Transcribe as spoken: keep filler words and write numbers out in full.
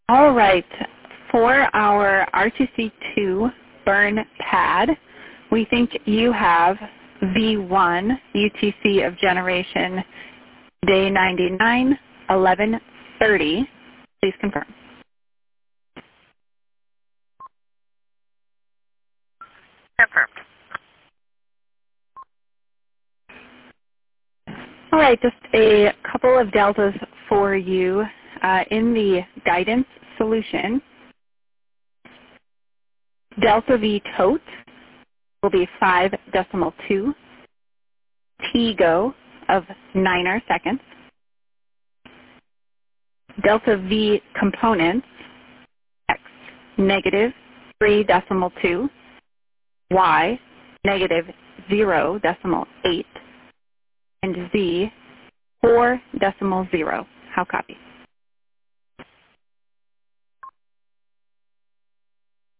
All right, for our R two C two burn pad, we think you have V one U T C of generation day ninety-nine, eleven thirty. Please confirm. Confirmed. All right, just a couple of deltas for you uh, in the guidance solution. Delta V tote will be five decimal two. T go of nine arc seconds. Delta V components, X negative three decimal two, Y negative zero decimal eight, and Z four decimal zero. How copy?